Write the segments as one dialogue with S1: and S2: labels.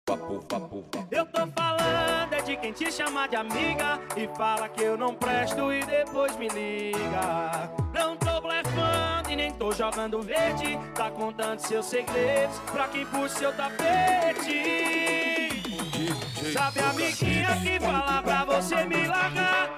S1: Eu tô falando é de quem te chama de amiga e fala que eu não presto e depois me liga. Não tô blefando e nem tô jogando verde, tá contando seus segredos pra quem puxa seu tapete. Sabe a amiguinha que fala pra você me largar?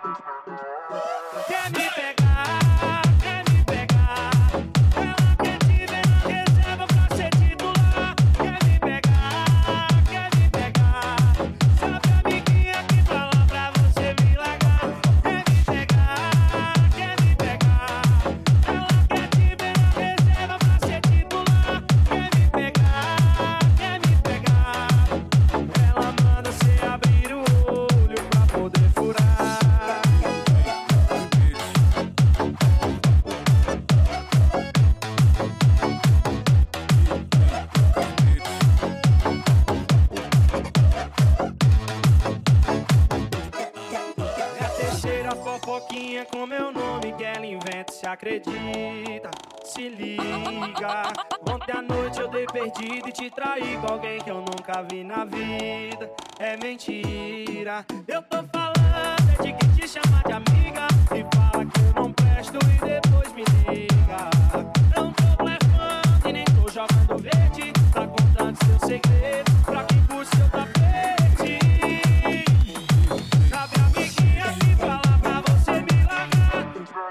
S1: Quer me pegar, quer me pegar. Ela quer te ver na reserva pra ser titular. Quer me pegar, quer me pegar. Sabe a amiguinha que fala pra você me largar? Quer me pegar, quer me pegar. Ela quer te ver na reserva pra ser titular. Quer me pegar, quer me pegar. Ela manda você abrir o olho pra poder furar. É a terceira fofoquinha com meu nome que ela inventa, se acredita, se liga. Ontem à noite eu dei perdido e te traí com alguém que eu nunca vi na vida. É mentira, eu tô falando é de quem te chama de amiga e fala que eu não presto e depois me liga. Não tô blefando e nem tô jogando verde, tá contando seu segredo pra quem puxa seu tapete. Sabe a amiguinha que fala pra você me largar?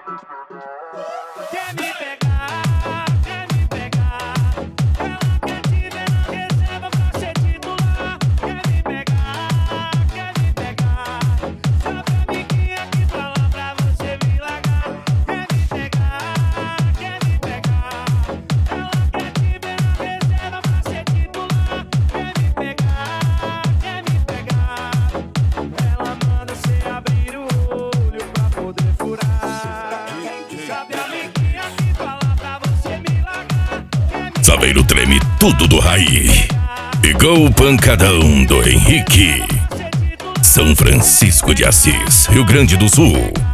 S1: Quer me pegar, quer me pegar. Ela quer te ver na reserva pra ser titular. Quer me pegar, quer me pegar. Sabe a amiguinha que fala pra você me largar? Quer me pegar, quer me pegar. Ela quer te ver na reserva pra ser titular. Quer me pegar, quer me pegar. Ela manda você abrir o olho pra poder furar. Sabe a amiguinha que fala pra você me largar?
S2: Saveiro treme tudo do Raí. Igual o pancadão do Henrique. São Francisco de Assis, Rio Grande do Sul.